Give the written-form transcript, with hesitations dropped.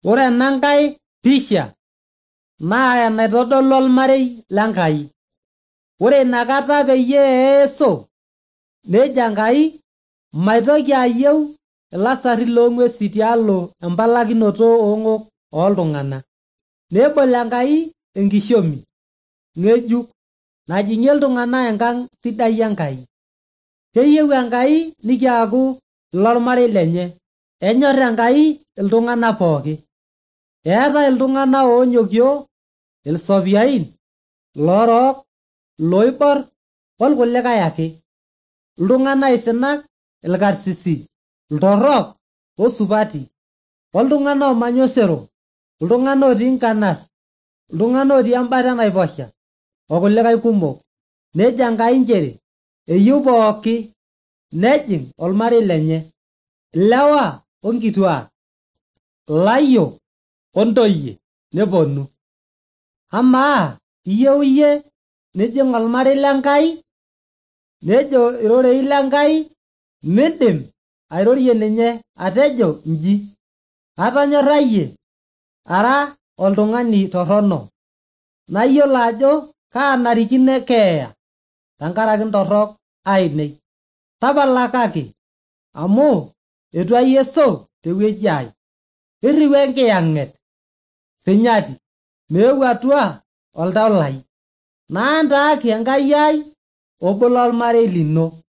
Ore enankai pisha naa enaitodolu ormarei lenkai. Ore inakata peyie eeso nejo Enkai maitoki ayieu ilasarri loong'uesi tialo empalakinoto oong'ok ooltung'anak. Nebol Enkai enkishomi ng'ejuk najing'ie iltung'anak enkang' sidai Enkai. Keyieu Enkai nikiaku ilormarei lenye. Enyorr Enkai iltung'anak pooki. Eetai iltung'anak oonyokio, ilsopiain, loorook, iloiborr orkulikae ake. Iltung'anak aisinak, irkarsisi, iltorrok osupati, oltung'anak oomanya osero, iltung'anak otii nkanas, iltung'anak otii embata enaiposha, okulikae kumok. Nejo Enkai nchere eyieu pooki nejing' ormarei lenye, ilewa onkituak, ilayiok ontoyie neponu. Amaa iyieu iyie nijing' ormarei lenkai? Nejo irorei lenkai miindim airorie ninye atejo inji, atonyorrayie ara oltung'ani torrono, nayiolo ajo kaanarikino keeya tenkaraki intorrok ainei. Tapalakaki amu itu aieso tewueji ai. Irriu enkiyang'et sinyati meeu atua oltau lai. Naantaaki Enkai ai obo lormarei lino.